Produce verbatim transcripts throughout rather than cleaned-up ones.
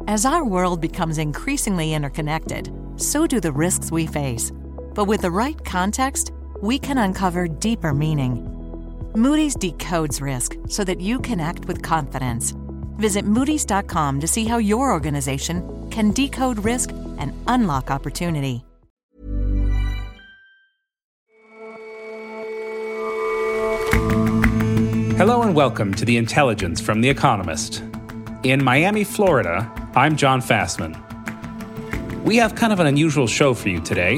As our world becomes increasingly interconnected, so do the risks we face. But with the right context, we can uncover deeper meaning. Moody's decodes risk so that you can act with confidence. Visit Moody's dot com to see how your organization can decode risk and unlock opportunity. Hello and welcome to The Intelligence from The Economist. In Miami, Florida, I'm John Fassman. We have kind of an unusual show for you today.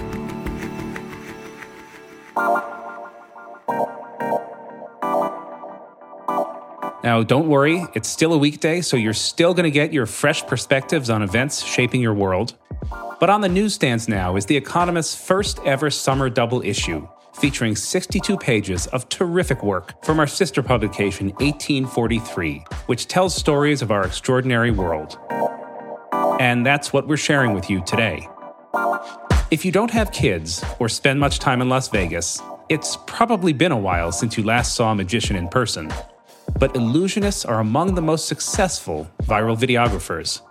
Now, don't worry, it's still a weekday, so you're still going to get your fresh perspectives on events shaping your world. But on the newsstands now is The Economist's first ever summer double issue, featuring sixty-two pages of terrific work from our sister publication, eighteen forty-three, which tells stories of our extraordinary world. And that's what we're sharing with you today. If you don't have kids or spend much time in Las Vegas, it's probably been a while since you last saw a magician in person. But illusionists are among the most successful viral videographers.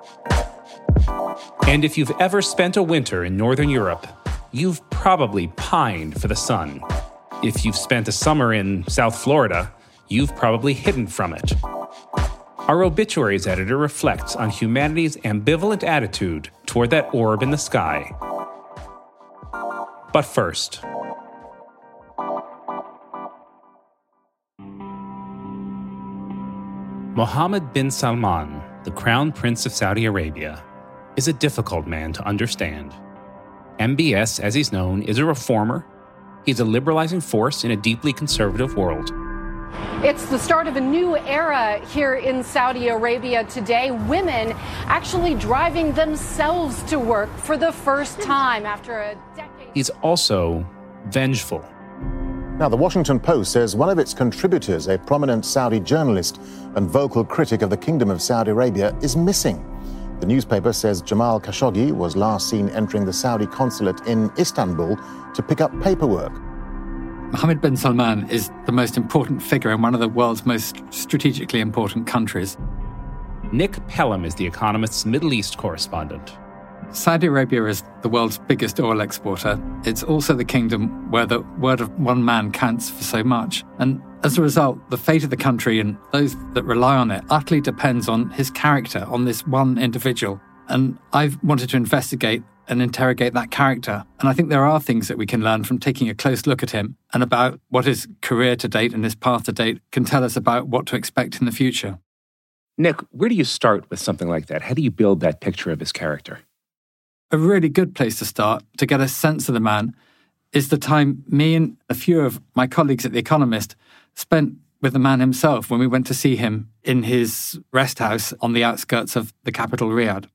And if you've ever spent a winter in Northern Europe, you've probably pined for the sun. If you've spent a summer in South Florida, you've probably hidden from it. Our obituaries editor reflects on humanity's ambivalent attitude toward that orb in the sky. But first, Mohammed bin Salman, the Crown Prince of Saudi Arabia, is a difficult man to understand. M B S, as he's known, is a reformer. He's a liberalizing force in a deeply conservative world. It's the start of a new era here in Saudi Arabia today. Women actually driving themselves to work for the first time after a decade. He's also vengeful. Now, the Washington Post says one of its contributors, a prominent Saudi journalist and vocal critic of the Kingdom of Saudi Arabia, is missing. The newspaper says Jamal Khashoggi was last seen entering the Saudi consulate in Istanbul to pick up paperwork. Mohammed bin Salman is the most important figure in one of the world's most strategically important countries. Nick Pelham is The Economist's Middle East correspondent. Saudi Arabia is the world's biggest oil exporter. It's also the kingdom where the word of one man counts for so much. And as a result, the fate of the country and those that rely on it utterly depends on his character, on this one individual. And I've wanted to investigate and interrogate that character. And I think there are things that we can learn from taking a close look at him and about what his career to date and his path to date can tell us about what to expect in the future. Nick, where do you start with something like that? How do you build that picture of his character? A really good place to start to get a sense of the man is the time me and a few of my colleagues at The Economist spent with the man himself when we went to see him in his rest house on the outskirts of the capital, Riyadh.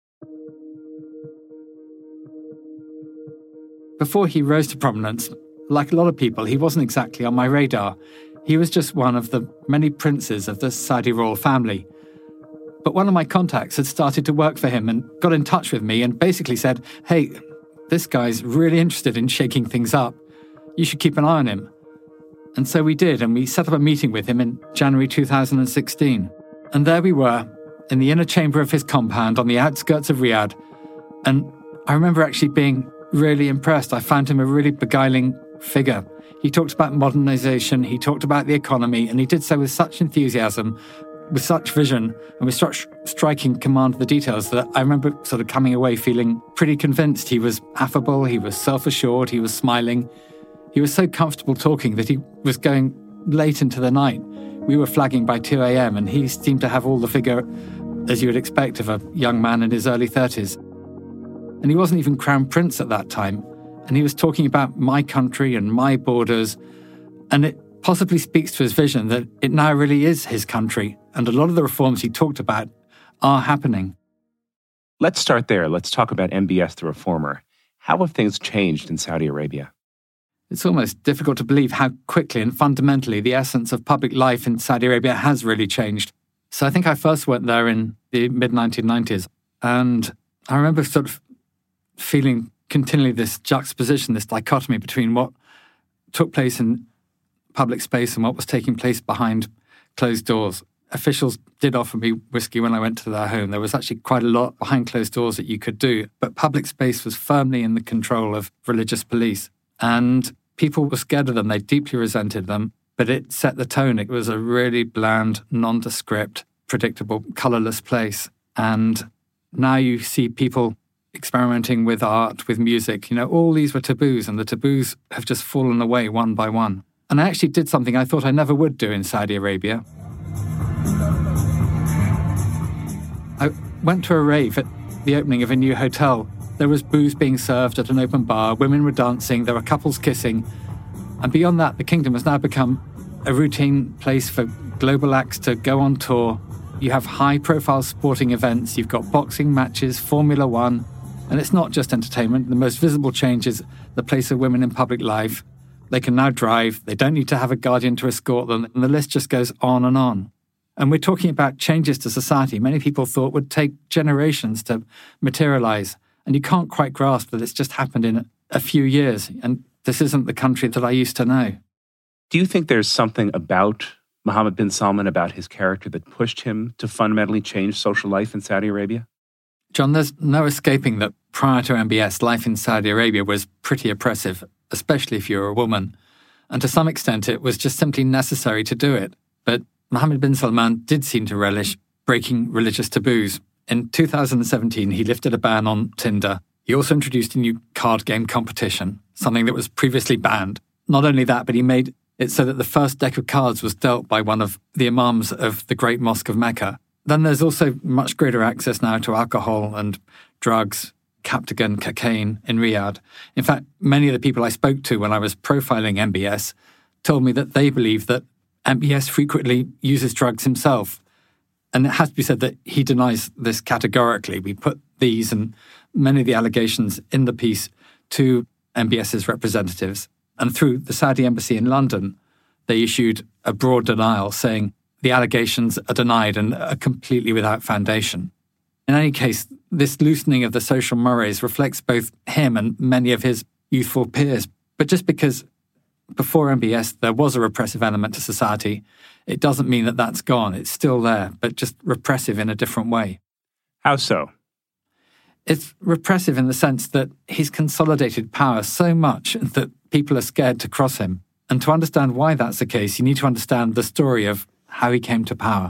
Before he rose to prominence, like a lot of people, he wasn't exactly on my radar. He was just one of the many princes of the Saudi royal family. But one of my contacts had started to work for him and got in touch with me and basically said, hey, this guy's really interested in shaking things up. You should keep an eye on him. And so we did, and we set up a meeting with him in January two thousand sixteen. And there we were, in the inner chamber of his compound on the outskirts of Riyadh. And I remember actually being really impressed. I found him a really beguiling figure. He talked about modernization, he talked about the economy, and he did so with such enthusiasm, with such vision, and with such striking command of the details that I remember sort of coming away feeling pretty convinced. He was affable, he was self-assured, he was smiling. He was so comfortable talking that he was going late into the night. We were flagging by two a.m. and he seemed to have all the figure, as you would expect, of a young man in his early thirties. And he wasn't even Crown Prince at that time. And he was talking about my country and my borders. And it possibly speaks to his vision that it now really is his country. And a lot of the reforms he talked about are happening. Let's start there. Let's talk about M B S, the reformer. How have things changed in Saudi Arabia? It's almost difficult to believe how quickly and fundamentally the essence of public life in Saudi Arabia has really changed. So I think I first went there in the mid nineteen nineties. And I remember sort of feeling continually this juxtaposition, this dichotomy between what took place in public space and what was taking place behind closed doors. officials did offer me whiskey when I went to their home. There was actually quite a lot behind closed doors that you could do, but public space was firmly in the control of religious police. And people were scared of them. They deeply resented them, but it set the tone. It was a really bland, nondescript, predictable, colourless place. And now you see people experimenting with art, with music. You know, all these were taboos, and the taboos have just fallen away one by one. And I actually did something I thought I never would do in Saudi Arabia. I went to a rave at the opening of a new hotel. There was booze being served at an open bar, women were dancing, there were couples kissing. And beyond that, the kingdom has now become a routine place for global acts to go on tour. You have high-profile sporting events, you've got boxing matches, Formula One, and it's not just entertainment. The most visible change is the place of women in public life. They can now drive, they don't need to have a guardian to escort them, and the list just goes on and on. And we're talking about changes to society many people thought would take generations to materialise. And you can't quite grasp that it's just happened in a few years. And this isn't the country that I used to know. Do you think there's something about Mohammed bin Salman, about his character, that pushed him to fundamentally change social life in Saudi Arabia? John, there's no escaping that prior to M B S, life in Saudi Arabia was pretty oppressive, especially if you're a woman. And to some extent, it was just simply necessary to do it. But Mohammed bin Salman did seem to relish breaking religious taboos. In two thousand seventeen, he lifted a ban on Tinder. He also introduced a new card game competition, something that was previously banned. Not only that, but he made it so that the first deck of cards was dealt by one of the imams of the Great Mosque of Mecca. Then there's also much greater access now to alcohol and drugs, Captagon, cocaine in Riyadh. In fact, many of the people I spoke to when I was profiling M B S told me that they believe that M B S frequently uses drugs himself. And it has to be said that he denies this categorically. We put these and many of the allegations in the piece to MBS's representatives. And through the Saudi embassy in London, they issued a broad denial saying the allegations are denied and are completely without foundation. In any case, this loosening of the social mores reflects both him and many of his youthful peers. But just because before M B S there was a repressive element to society, it doesn't mean that that's gone. It's still there, but just repressive in a different way. How so? It's repressive in the sense that he's consolidated power so much that people are scared to cross him. And to understand why that's the case, you need to understand the story of how he came to power.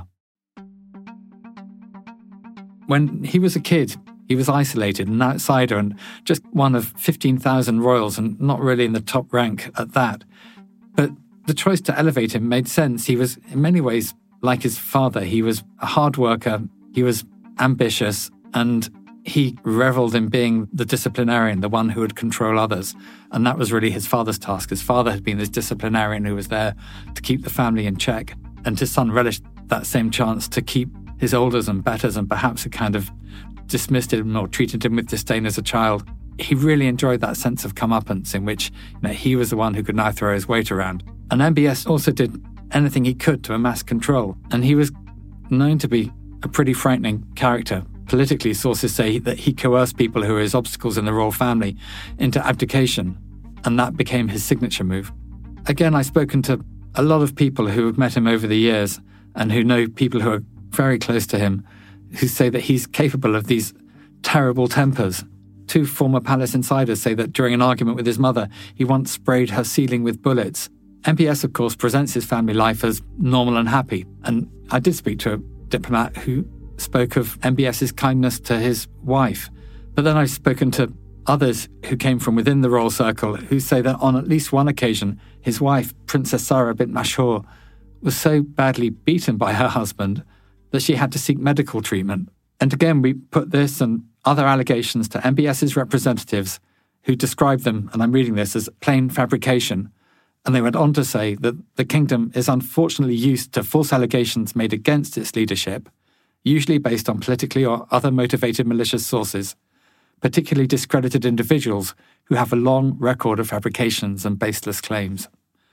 When he was a kid, he was isolated, an outsider, and just one of fifteen thousand royals, and not really in the top rank at that. But the choice to elevate him made sense. He was, in many ways, like his father. He was a hard worker, he was ambitious, and he revelled in being the disciplinarian, the one who would control others. And that was really his father's task. His father had been this disciplinarian who was there to keep the family in check. And his son relished that same chance to keep his olders and betters, and perhaps had kind of dismissed him or treated him with disdain as a child. He really enjoyed that sense of comeuppance in which, you know, he was the one who could now throw his weight around. And M B S also did anything he could to amass control. And he was known to be a pretty frightening character. Politically, sources say that he coerced people who were his obstacles in the royal family into abdication, and that became his signature move. Again, I've spoken to a lot of people who have met him over the years and who know people who are very close to him, who say that he's capable of these terrible tempers. Two former palace insiders say that during an argument with his mother, he once sprayed her ceiling with bullets. M B S, of course, presents his family life as normal and happy. And I did speak to a diplomat who spoke of MBS's kindness to his wife. But then I've spoken to others who came from within the royal circle who say that on at least one occasion, his wife, Princess Sarah bint Mashhur, was so badly beaten by her husband that she had to seek medical treatment. And again, we put this and other allegations to MBS's representatives who described them, and I'm reading this, as plain fabrication. And they went on to say that the kingdom is unfortunately used to false allegations made against its leadership, usually based on politically or other motivated malicious sources, particularly discredited individuals who have a long record of fabrications and baseless claims.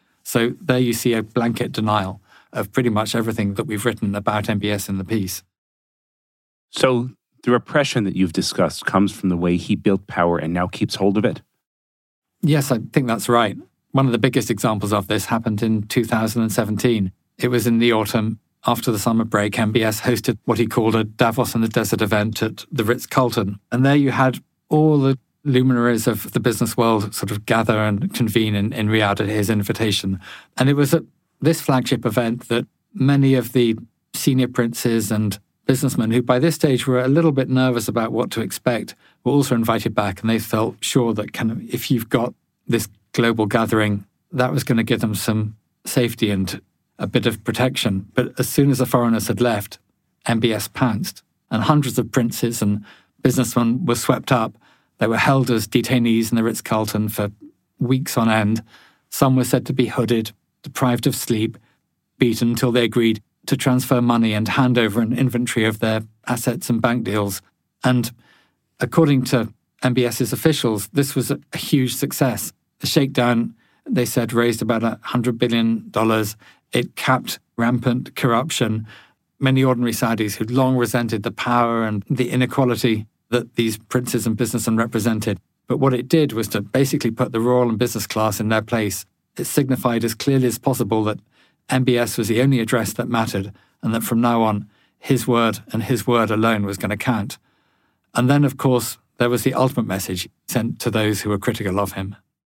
So there you see a blanket denial of pretty much everything that we've written about M B S in the piece. So the repression that you've discussed comes from the way he built power and now keeps hold of it? Yes, I think that's right. One of the biggest examples of this happened in two thousand seventeen. It was in the autumn after the summer break, M B S hosted what he called a Davos in the Desert event at the Ritz-Carlton. And there you had all the luminaries of the business world sort of gather and convene in, in Riyadh at his invitation. And it was at this flagship event that many of the senior princes and businessmen who by this stage were a little bit nervous about what to expect were also invited back, and they felt sure that kind of if you've got this global gathering, that was going to give them some safety and a bit of protection. But as soon as the foreigners had left, M B S pounced, and hundreds of princes and businessmen were swept up. They were held as detainees in the Ritz-Carlton for weeks on end. Some were said to be hooded, deprived of sleep, beaten until they agreed to transfer money and hand over an inventory of their assets and bank deals. And according to MBS's officials, this was a, a huge success. The shakedown, they said, raised about one hundred billion dollars. It capped rampant corruption. Many ordinary Saudis who'd long resented the power and the inequality that these princes and businessmen represented. But what it did was to basically put the royal and business class in their place. It signified as clearly as possible that M B S was the only address that mattered, and that from now on, his word and his word alone was going to count. And then, of course, there was the ultimate message sent to those who were critical of him.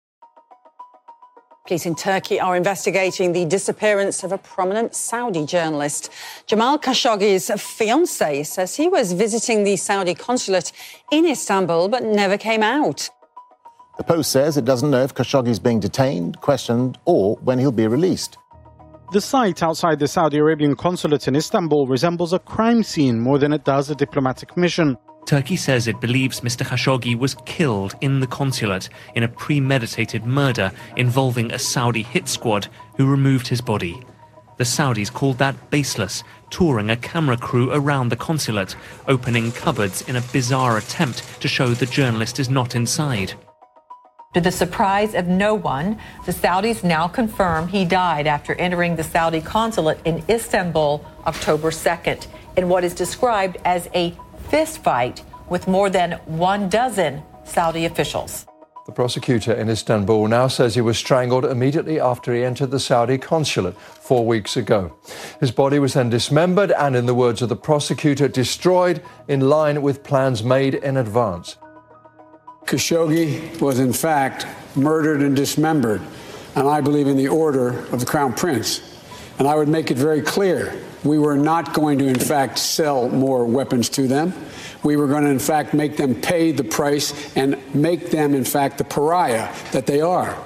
Police in Turkey are investigating the disappearance of a prominent Saudi journalist. Jamal Khashoggi's fiancée says he was visiting the Saudi consulate in Istanbul but never came out. The Post says it doesn't know if Khashoggi's being detained, questioned, or when he'll be released. The site outside the Saudi Arabian consulate in Istanbul resembles a crime scene more than it does a diplomatic mission. Turkey says it believes Mister Khashoggi was killed in the consulate in a premeditated murder involving a Saudi hit squad who removed his body. The Saudis called that baseless, touring a camera crew around the consulate, opening cupboards in a bizarre attempt to show the journalist is not inside. To the surprise of no one, the Saudis now confirm he died after entering the Saudi consulate in Istanbul October second in what is described as a fist fight with more than one dozen Saudi officials. The prosecutor in Istanbul now says he was strangled immediately after he entered the Saudi consulate four weeks ago. His body was then dismembered and, in the words of the prosecutor, destroyed in line with plans made in advance. Khashoggi was in fact murdered and dismembered, and I believe in the order of the Crown Prince. And I would make it very clear, we were not going to in fact sell more weapons to them. We were going to in fact make them pay the price and make them in fact the pariah that they are.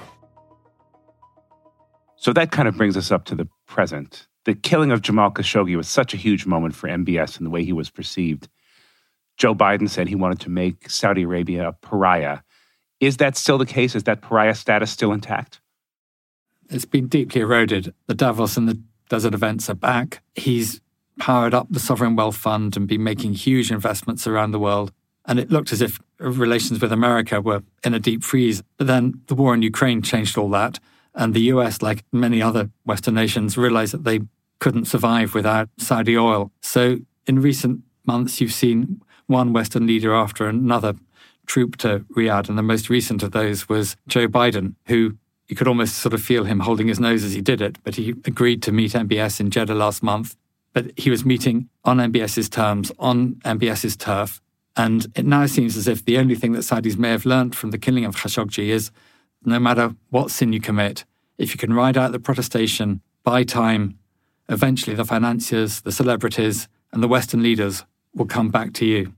So that kind of brings us up to the present. The killing of Jamal Khashoggi was such a huge moment for M B S and the way he was perceived. Joe Biden said he wanted to make Saudi Arabia a pariah. Is that still the case? Is that pariah status still intact? It's been deeply eroded. The Davos and the Desert events are back. He's powered up the Sovereign Wealth Fund and been making huge investments around the world. And it looked as if relations with America were in a deep freeze. But then the war in Ukraine changed all that. And the U S, like many other Western nations, realized that they couldn't survive without Saudi oil. So in recent months, you've seen one Western leader after another troop to Riyadh. And the most recent of those was Joe Biden, who you could almost sort of feel him holding his nose as he did it. But he agreed to meet M B S in Jeddah last month. But he was meeting on MBS's terms, on MBS's turf. And it now seems as if the only thing that Saudis may have learned from the killing of Khashoggi is no matter what sin you commit, if you can ride out the protestation, buy time, eventually the financiers, the celebrities, and the Western leaders will come back to you.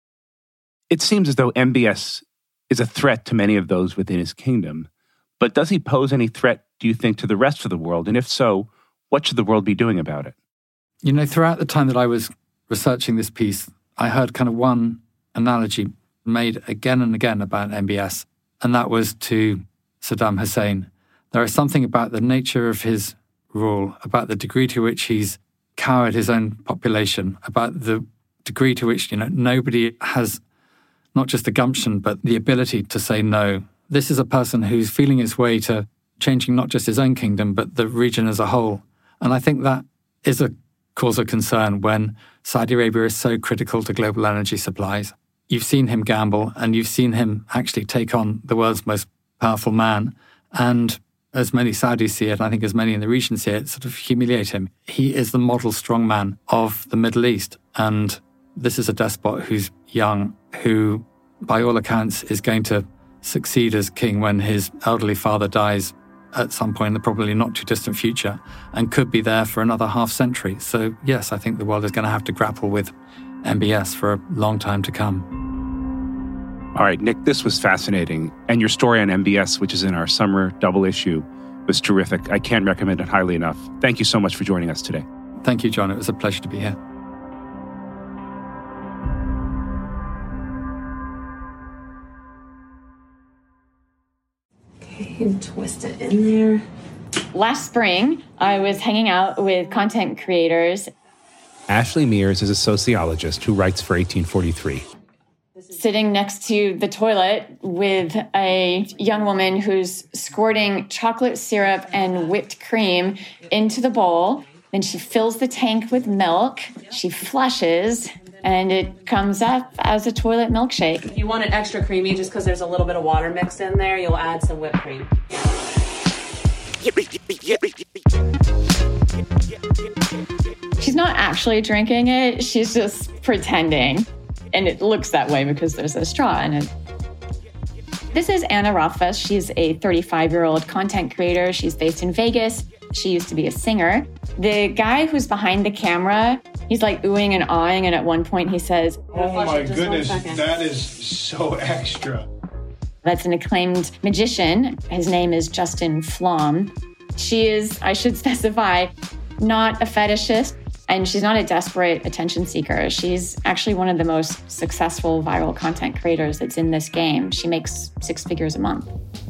It seems as though M B S is a threat to many of those within his kingdom. But does he pose any threat, do you think, to the rest of the world? And if so, what should the world be doing about it? You know, throughout the time that I was researching this piece, I heard kind of one analogy made again and again about M B S, and that was to Saddam Hussein. There is something about the nature of his rule, about the degree to which he's cowed his own population, about the degree to which, you know, nobody has not just the gumption, but the ability to say no. This is a person who's feeling his way to changing not just his own kingdom, but the region as a whole. And I think that is a cause of concern when Saudi Arabia is so critical to global energy supplies. You've seen him gamble, and you've seen him actually take on the world's most powerful man. And as many Saudis see it, I think as many in the region see it, sort of humiliate him. He is the model strongman of the Middle East. And this is a despot who's young, who, by all accounts, is going to succeed as king when his elderly father dies at some point in the probably not too distant future, and could be there for another half century. So yes, I think the world is going to have to grapple with M B S for a long time to come. All right, Nick, this was fascinating. And your story on M B S, which is in our summer double issue, was terrific. I can't recommend it highly enough. Thank you so much for joining us today. Thank you, John. It was a pleasure to be here. Okay, and twist it in there. Last spring, I was hanging out with content creators. Ashley Mears is a sociologist who writes for eighteen forty-three. Sitting next to the toilet with a young woman who's squirting chocolate syrup and whipped cream into the bowl. Then she fills the tank with milk. She flushes, and it comes up as a toilet milkshake. If you want it extra creamy, just because there's a little bit of water mixed in there, you'll add some whipped cream. She's not actually drinking it. She's just pretending. And it looks that way because there's a straw in it. This is Anna Rothfuss. She's a thirty-five-year-old content creator. She's based in Vegas. She used to be a singer. The guy who's behind the camera, he's like oohing and awing. And at one point he says, "Oh my goodness, that is so extra." That's an acclaimed magician. His name is Justin Flom. She is, I should specify, not a fetishist. And she's not a desperate attention seeker. She's actually one of the most successful viral content creators that's in this game. She makes six figures a month.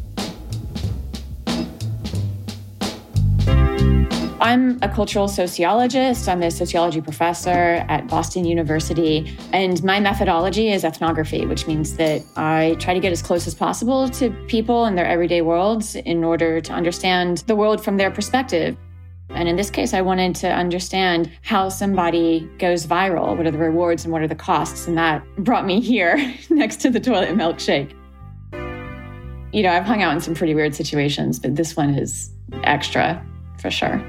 I'm a cultural sociologist. I'm a sociology professor at Boston University. And my methodology is ethnography, which means that I try to get as close as possible to people in their everyday worlds in order to understand the world from their perspective. And in this case, I wanted to understand how somebody goes viral. What are the rewards and what are the costs? And that brought me here next to the toilet milkshake. You know, I've hung out in some pretty weird situations, but this one is extra for sure.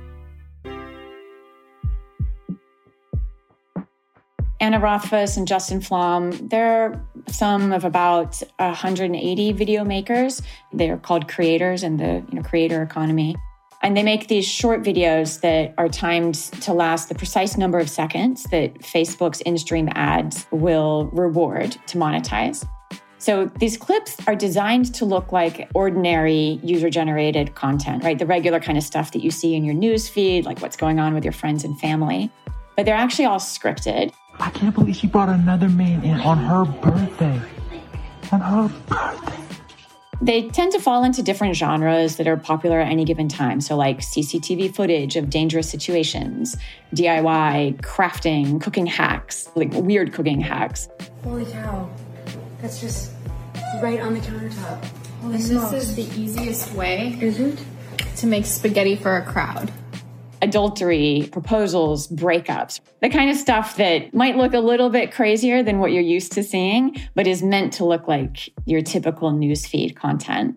Anna Rothfuss and Justin Flom, they're some of about one hundred eighty video makers. They're called creators in the you know, creator economy. And they make these short videos that are timed to last the precise number of seconds that Facebook's in-stream ads will reward to monetize. So these clips are designed to look like ordinary user-generated content, right? The regular kind of stuff that you see in your news feed, like what's going on with your friends and family. But they're actually all scripted. I can't believe she brought another man in on her birthday. On her birthday. They tend to fall into different genres that are popular at any given time. So like C C T V footage of dangerous situations, D I Y, crafting, cooking hacks, like weird cooking hacks. Holy cow. That's just right on the countertop. Holy and smokes. This is the easiest way is it? to make spaghetti for a crowd. Adultery, proposals, breakups, the kind of stuff that might look a little bit crazier than what you're used to seeing, but is meant to look like your typical newsfeed content.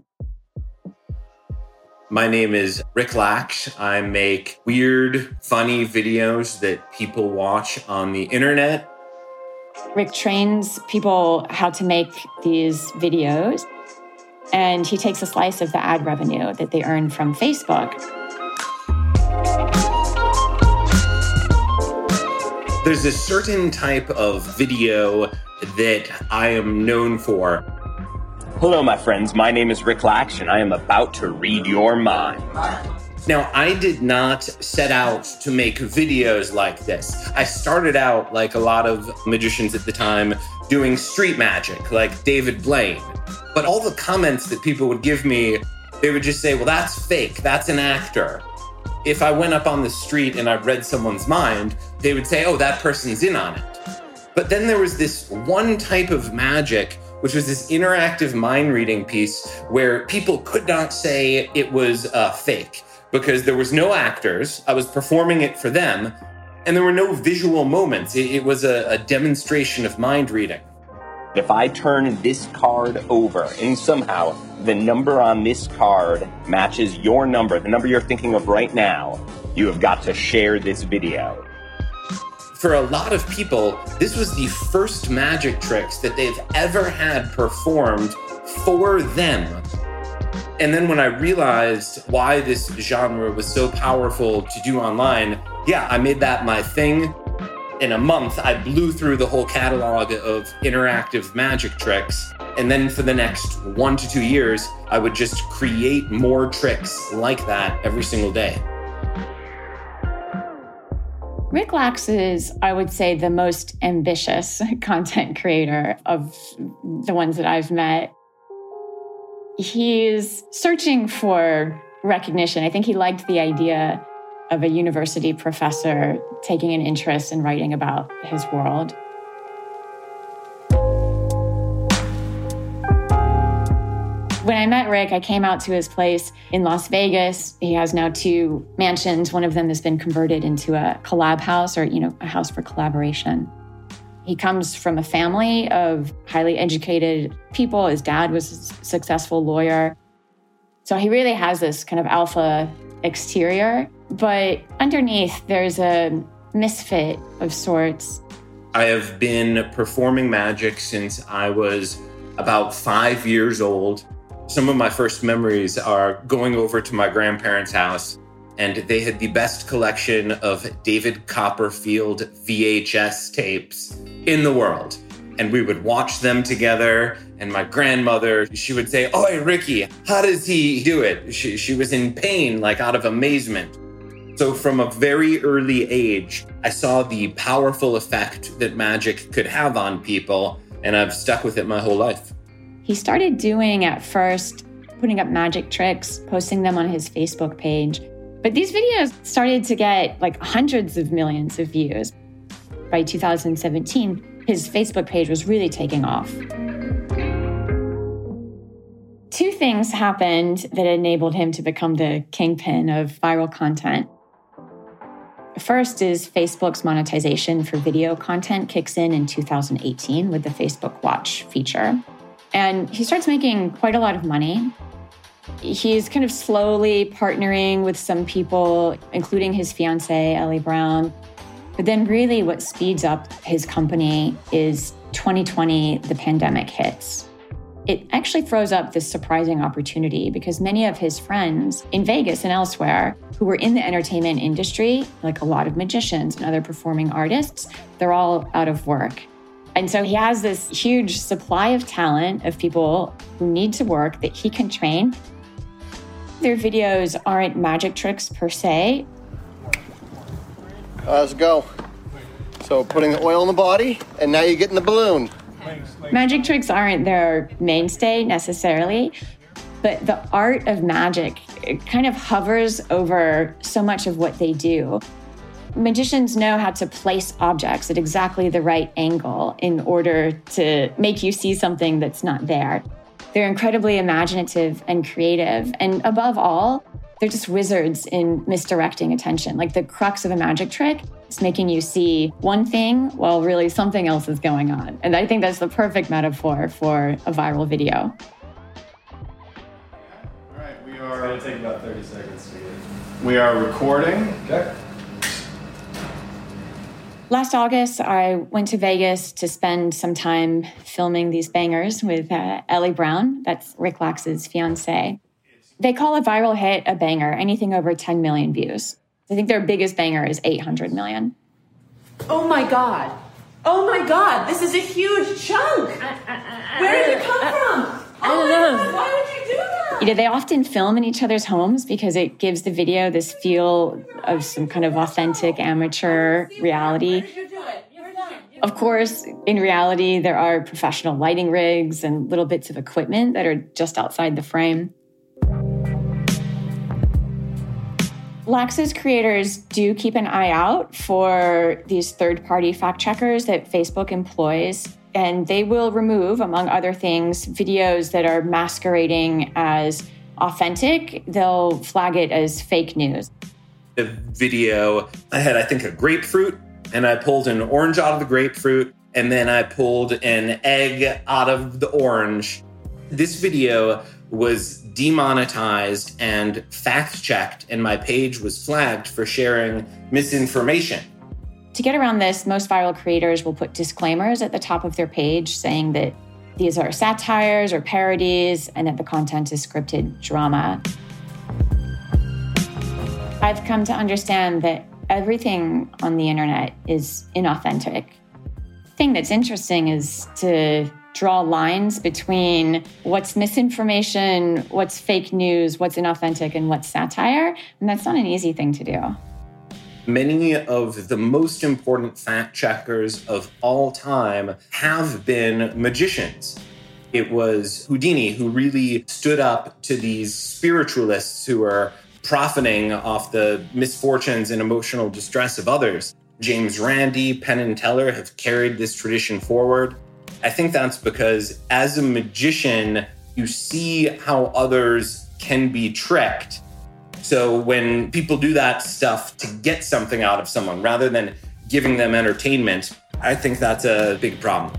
My name is Rick Laksh. I make weird, funny videos that people watch on the internet. Rick trains people how to make these videos, and he takes a slice of the ad revenue that they earn from Facebook. There's a certain type of video that I am known for. Hello, my friends. My name is Rick Laksh, and I am about to read your mind. Now, I did not set out to make videos like this. I started out, like a lot of magicians at the time, doing street magic, like David Blaine. But all the comments that people would give me, they would just say, well, that's fake. That's an actor. If I went up on the street and I read someone's mind, they would say, oh, that person's in on it. But then there was this one type of magic, which was this interactive mind reading piece where people could not say it was uh, fake because there was no actors. I was performing it for them, and there were no visual moments. It, it was a, a demonstration of mind reading. If I turn this card over and somehow the number on this card matches your number, the number you're thinking of right now, you have got to share this video. For a lot of people, this was the first magic tricks that they've ever had performed for them. And then when I realized why this genre was so powerful to do online, yeah, I made that my thing. In a month, I blew through the whole catalog of interactive magic tricks. And then for the next one to two years, I would just create more tricks like that every single day. Rick Lax is, I would say, the most ambitious content creator of the ones that I've met. He's searching for recognition. I think he liked the idea of a university professor taking an interest in writing about his world. When I met Rick, I came out to his place in Las Vegas. He has now two mansions. One of them has been converted into a collab house, or, you know, a house for collaboration. He comes from a family of highly educated people. His dad was a successful lawyer. So he really has this kind of alpha exterior, but underneath there's a misfit of sorts. I have been performing magic since I was about five years old. Some of my first memories are going over to my grandparents' house, and they had the best collection of David Copperfield V H S tapes in the world. And we would watch them together. And my grandmother, she would say, "Oi, Ricky, how does he do it?" She, she was in pain, like out of amazement. So from a very early age, I saw the powerful effect that magic could have on people, and I've stuck with it my whole life. He started doing, at first, putting up magic tricks, posting them on his Facebook page. But these videos started to get like hundreds of millions of views. By two thousand seventeen, his Facebook page was really taking off. Two things happened that enabled him to become the kingpin of viral content. First is Facebook's monetization for video content kicks in in two thousand eighteen with the Facebook Watch feature. And he starts making quite a lot of money. He's kind of slowly partnering with some people, including his fiancée, Ellie Brown. But then really what speeds up his company is twenty twenty, the pandemic hits. It actually throws up this surprising opportunity because many of his friends in Vegas and elsewhere who were in the entertainment industry, like a lot of magicians and other performing artists, they're all out of work. And so he has this huge supply of talent of people who need to work that he can train. Their videos aren't magic tricks per se. Uh, let's go. So putting the oil in the body, and now you're getting the balloon. Magic tricks aren't their mainstay necessarily, but the art of magic it kind of hovers over so much of what they do. Magicians know how to place objects at exactly the right angle in order to make you see something that's not there. They're incredibly imaginative and creative, and above all, they're just wizards in misdirecting attention. Like the crux of a magic trick is making you see one thing while really something else is going on. And I think that's the perfect metaphor for a viral video. All right, we are... It's going to take about thirty seconds to get... We are recording. Okay. Last August, I went to Vegas to spend some time filming these bangers with uh, Ellie Brown. That's Rick Lax's fiancée. They call a viral hit a banger, anything over ten million views. I think their biggest banger is eight hundred million. Oh my God. Oh my God. This is a huge chunk. Where did it come from? Oh my God. Why would you do that? You know, they often film in each other's homes because it gives the video this feel of some kind of authentic amateur reality. Of course, in reality, there are professional lighting rigs and little bits of equipment that are just outside the frame. Lax's creators do keep an eye out for these third-party fact-checkers that Facebook employs, and they will remove, among other things, videos that are masquerading as authentic. They'll flag it as fake news. The video, I had, I think, a grapefruit, and I pulled an orange out of the grapefruit, and then I pulled an egg out of the orange. This video was demonetized and fact-checked, and my page was flagged for sharing misinformation. To get around this, most viral creators will put disclaimers at the top of their page saying that these are satires or parodies and that the content is scripted drama. I've come to understand that everything on the internet is inauthentic. The thing that's interesting is to draw lines between what's misinformation, what's fake news, what's inauthentic, and what's satire. And that's not an easy thing to do. Many of the most important fact checkers of all time have been magicians. It was Houdini who really stood up to these spiritualists who are profiting off the misfortunes and emotional distress of others. James Randi, Penn and Teller have carried this tradition forward. I think that's because as a magician, you see how others can be tricked. So when people do that stuff to get something out of someone rather than giving them entertainment, I think that's a big problem.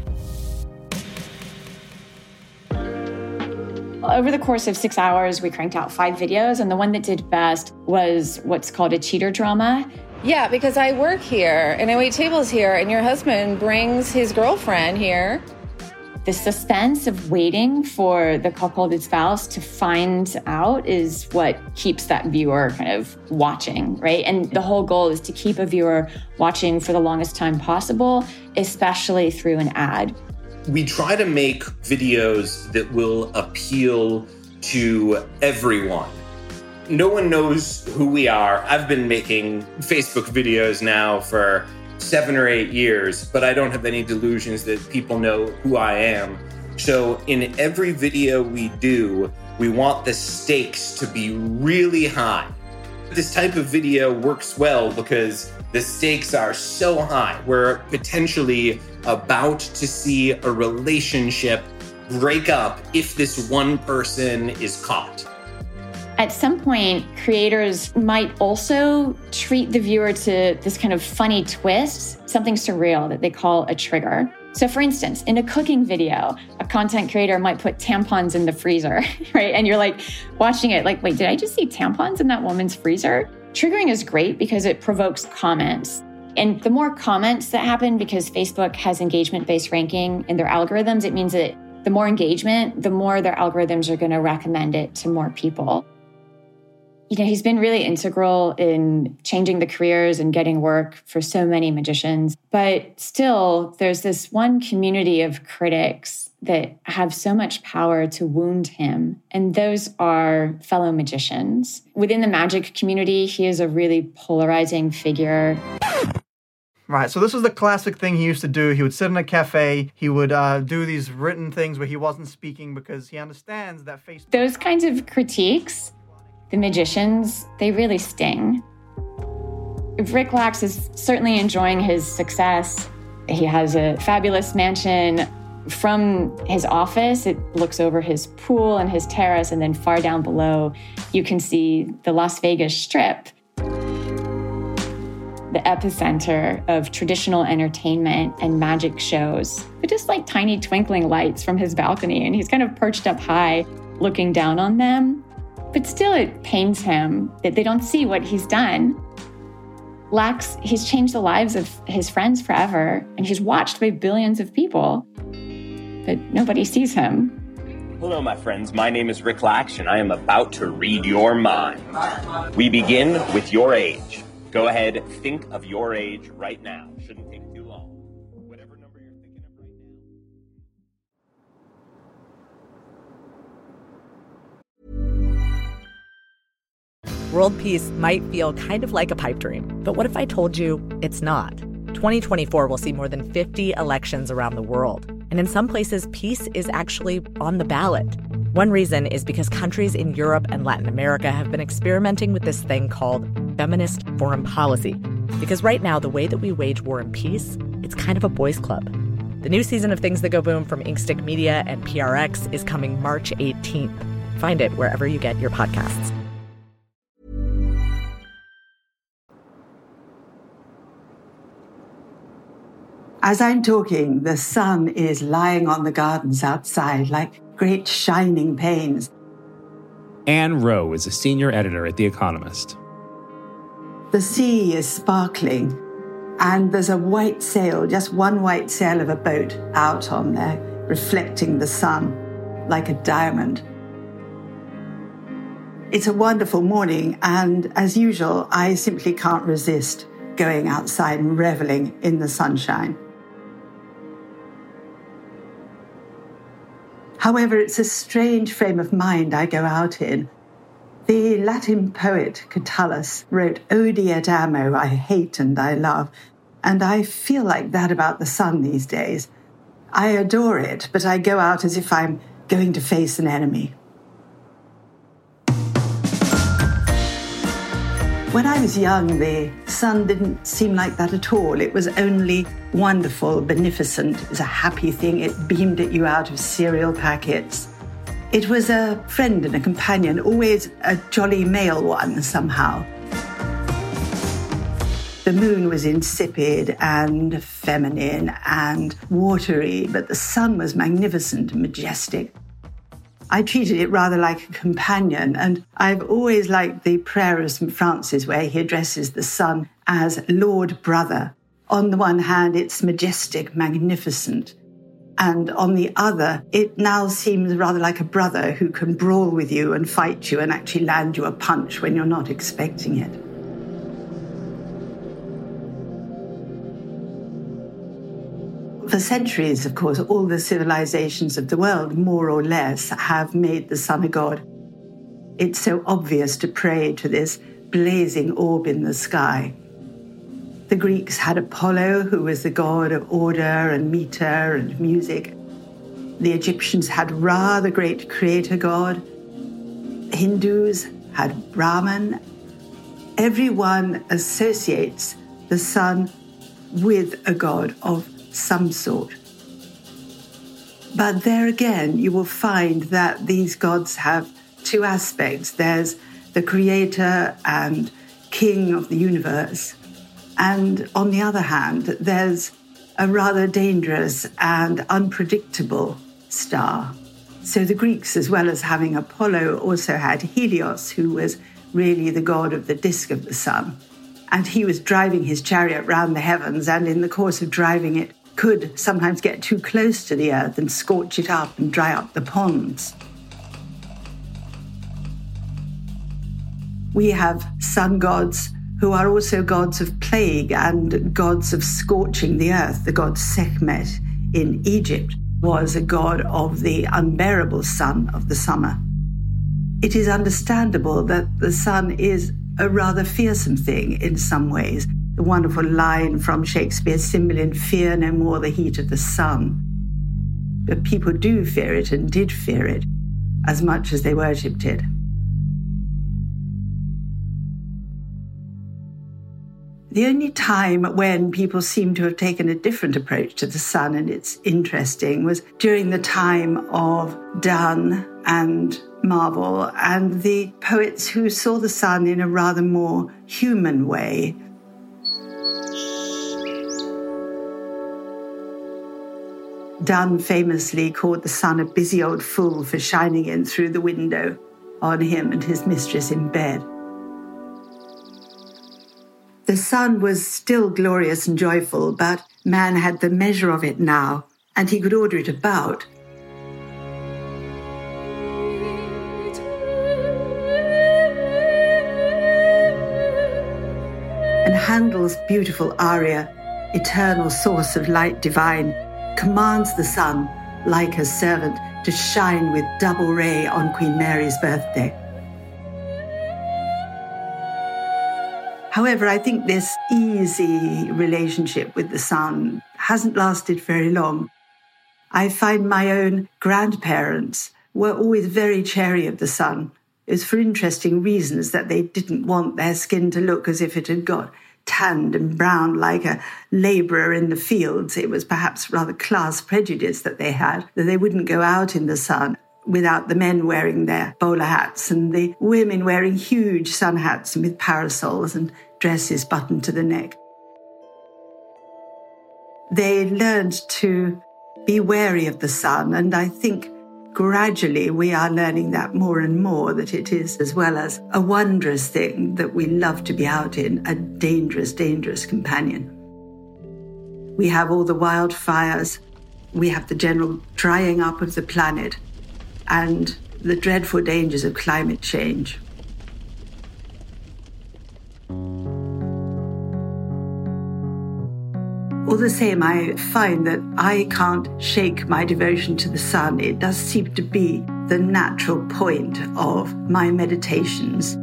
Over the course of six hours, we cranked out five videos, and the one that did best was what's called a cheater drama. Yeah, because I work here, and I wait tables here, and your husband brings his girlfriend here. The suspense of waiting for the cuckolded spouse to find out is what keeps that viewer kind of watching, right? And the whole goal is to keep a viewer watching for the longest time possible, especially through an ad. We try to make videos that will appeal to everyone. No one knows who we are. I've been making Facebook videos now for seven or eight years, but I don't have any delusions that people know who I am. So in every video we do, we want the stakes to be really high. This type of video works well because the stakes are so high. We're potentially about to see a relationship break up if this one person is caught. At some point, creators might also treat the viewer to this kind of funny twist, something surreal that they call a trigger. So for instance, in a cooking video, a content creator might put tampons in the freezer, right? And you're like watching it like, wait, did I just see tampons in that woman's freezer? Triggering is great because it provokes comments. And the more comments that happen, because Facebook has engagement-based ranking in their algorithms, it means that the more engagement, the more their algorithms are going to recommend it to more people. You know, he's been really integral in changing the careers and getting work for so many magicians. But still, there's this one community of critics that have so much power to wound him. And those are fellow magicians. Within the magic community, he is a really polarizing figure. Right, so this is the classic thing he used to do. He would sit in a cafe. He would uh, do these written things where he wasn't speaking because he understands that Facebook... Those kinds of critiques, the magicians, they really sting. Rick Lax is certainly enjoying his success. He has a fabulous mansion. From his office, it looks over his pool and his terrace, and then far down below, you can see the Las Vegas Strip, the epicenter of traditional entertainment and magic shows. They're just like tiny twinkling lights from his balcony, and he's kind of perched up high, looking down on them. But still, it pains him that they don't see what he's done. Lax, he's changed the lives of his friends forever, and he's watched by billions of people, but nobody sees him. Hello, my friends. My name is Rick Lax, and I am about to read your mind. We begin with your age. Go ahead, think of your age right now. Shouldn't take too long. Whatever number you're thinking of right now. World peace might feel kind of like a pipe dream, but what if I told you it's not? twenty twenty-four will see more than fifty elections around the world. And in some places, peace is actually on the ballot. One reason is because countries in Europe and Latin America have been experimenting with this thing called feminist foreign policy. Because right now, the way that we wage war and peace, it's kind of a boys' club. The new season of Things That Go Boom from Inkstick Media and P R X is coming March eighteenth. Find it wherever you get your podcasts. As I'm talking, the sun is lying on the gardens outside like great shining panes. Anne Rowe is a senior editor at The Economist. The sea is sparkling, and there's a white sail, just one white sail of a boat out on there, reflecting the sun like a diamond. It's a wonderful morning, and as usual, I simply can't resist going outside and reveling in the sunshine. However, it's a strange frame of mind I go out in. The Latin poet Catullus wrote, "Odi et amo," I hate and I love, and I feel like that about the sun these days. I adore it, but I go out as if I'm going to face an enemy. When I was young, the sun didn't seem like that at all. It was only wonderful, beneficent. It was a happy thing. It beamed at you out of cereal packets. It was a friend and a companion, always a jolly male one somehow. The moon was insipid and feminine and watery, but the sun was magnificent and majestic. I treated it rather like a companion, and I've always liked the prayer of Saint Francis where he addresses the sun as Lord Brother. On the one hand, it's majestic, magnificent, and on the other, it now seems rather like a brother who can brawl with you and fight you and actually land you a punch when you're not expecting it. For centuries, of course, all the civilizations of the world, more or less, have made the sun a god. It's so obvious to pray to this blazing orb in the sky. The Greeks had Apollo, who was the god of order and meter and music. The Egyptians had Ra, the great creator god. Hindus had Brahman. Everyone associates the sun with a god of some sort. But there again, you will find that these gods have two aspects. There's the creator and king of the universe. And on the other hand, there's a rather dangerous and unpredictable star. So the Greeks, as well as having Apollo, also had Helios, who was really the god of the disk of the sun. And he was driving his chariot round the heavens, and in the course of driving it, could sometimes get too close to the earth and scorch it up and dry up the ponds. We have sun gods who are also gods of plague and gods of scorching the earth. The god Sekhmet in Egypt was a god of the unbearable sun of the summer. It is understandable that the sun is a rather fearsome thing in some ways. The wonderful line from Shakespeare's Cymbeline, "Fear no more the heat of the sun." But people do fear it and did fear it as much as they worshipped it. The only time when people seem to have taken a different approach to the sun, and it's interesting, was during the time of Donne and Marvell and the poets who saw the sun in a rather more human way. Donne famously called the sun a busy old fool for shining in through the window on him and his mistress in bed. The sun was still glorious and joyful, but man had the measure of it now, and he could order it about. And Handel's beautiful aria, "Eternal Source of Light Divine," commands the sun, like a servant, to shine with double ray on Queen Mary's birthday. However, I think this easy relationship with the sun hasn't lasted very long. I find my own grandparents were always very chary of the sun. It was for interesting reasons, that they didn't want their skin to look as if it had got tanned and brown like a labourer in the fields. It was perhaps rather class prejudice that they had, that they wouldn't go out in the sun without the men wearing their bowler hats and the women wearing huge sun hats and with parasols and dresses buttoned to the neck. they learned to be wary of the sun. And I think gradually we are learning that more and more, that it is, as well as a wondrous thing that we love to be out in, a dangerous, dangerous companion. We have all the wildfires, we have the general drying up of the planet, and the dreadful dangers of climate change. All the same, I find that I can't shake my devotion to the sun. It does seem to be the natural point of my meditations.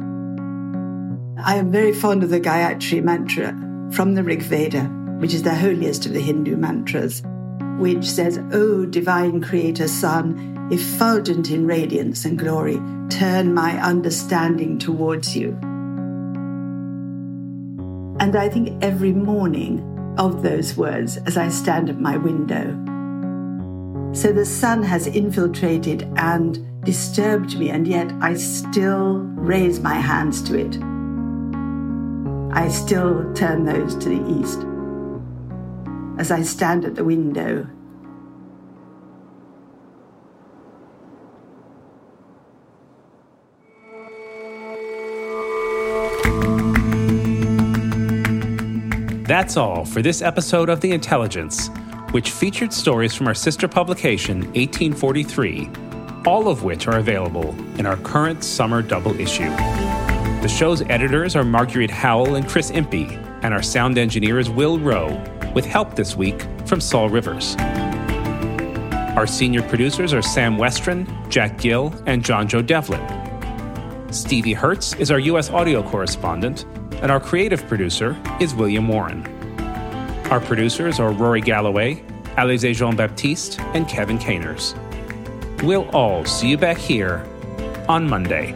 I am very fond of the Gayatri mantra from the Rig Veda, which is the holiest of the Hindu mantras, which says, "O divine creator sun, effulgent in radiance and glory, turn my understanding towards you." And I think every morning of those words as I stand at my window. So the sun has infiltrated and disturbed me, and yet I still raise my hands to it. I still turn those to the east as I stand at the window. That's all for this episode of The Intelligence, which featured stories from our sister publication, eighteen forty-three, all of which are available in our current summer double issue. The show's editors are Marguerite Howell and Chris Impey, and our sound engineer is Will Rowe, with help this week from Saul Rivers. Our senior producers are Sam Westron, Jack Gill, and John Joe Devlin. Stevie Hertz is our U S audio correspondent, and our creative producer is William Warren. Our producers are Rory Galloway, Alizé Jean-Baptiste, and Kevin Caners. We'll all see you back here on Monday.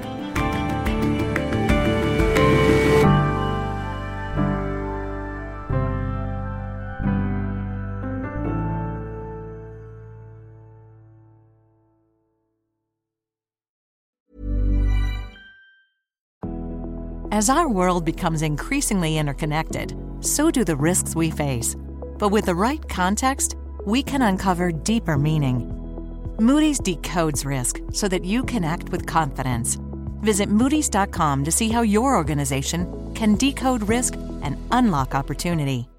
As our world becomes increasingly interconnected, so do the risks we face. But with the right context, we can uncover deeper meaning. Moody's decodes risk so that you can act with confidence. Visit Moody's dot com to see how your organization can decode risk and unlock opportunity.